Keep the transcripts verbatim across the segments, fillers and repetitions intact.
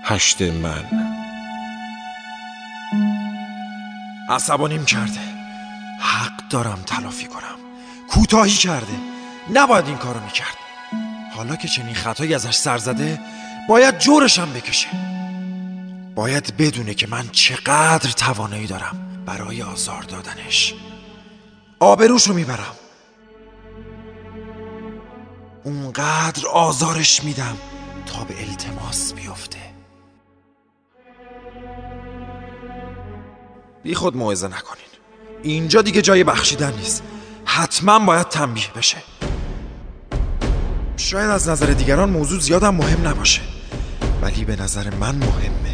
هشت من. عصبانیم کرده، حق دارم تلافی کنم. کوتاهی کرده، نباید این کارو میکرد. حالا که چنین خطایی ازش سر زده، باید جورشم بکشه. باید بدونه که من چقدر توانایی دارم برای آزار دادنش. آبروشو میبرم، اونقدر آزارش میدم تا به التماس بیفته. بی خود موعظه نکنین، اینجا دیگه جای بخشیدن نیست. حتما باید تنبیه بشه. شاید از نظر دیگران موضوع زیادم مهم نباشه، ولی به نظر من مهمه.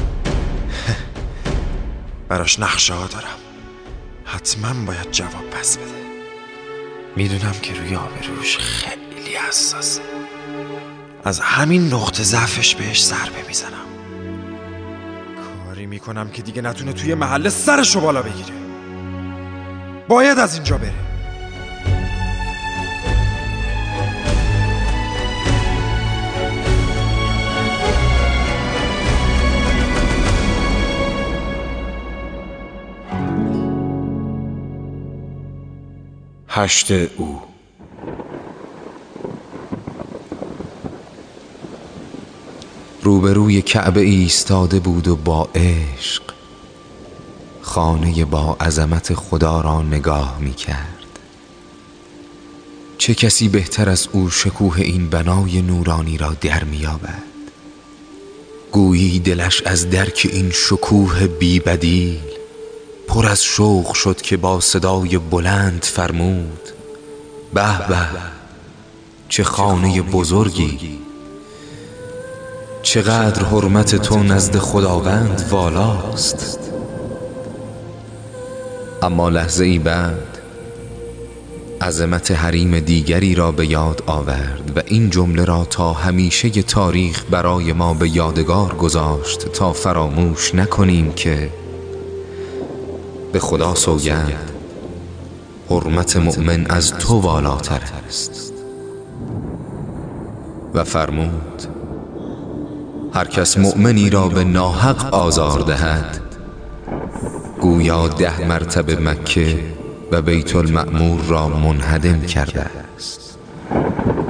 براش نقشه ها دارم، حتما باید جواب پس بده. میدونم که روی آبروش خیلی حساسه، از همین نقطه ضعفش بهش ضربه میزنم. کاری میکنم که دیگه نتونه توی محله سرشو بالا بگیره. باید از اینجا بره. هشت او. روبروی کعبه ایستاده بود و با عشق خانه با عظمت خدا را نگاه می کرد. چه کسی بهتر از او شکوه این بنای نورانی را در می یابد؟ گویی دلش از درک این شکوه بی بدیل پر از شوق شد که با صدای بلند فرمود: به به، چه خانه بزرگی! چقدر حرمت تو نزد خداوند والاست. اما لحظه ای بعد عظمت حریم دیگری را به یاد آورد و این جمله را تا همیشه تاریخ برای ما به یادگار گذاشت تا فراموش نکنیم که به خدا سوگند حرمت مؤمن از تو والاتر است. و فرمود: هر کس مؤمنی را به ناحق آزار دهد، گویا ده مرتبه مکه و بیت المعمور را منهدم کرده است.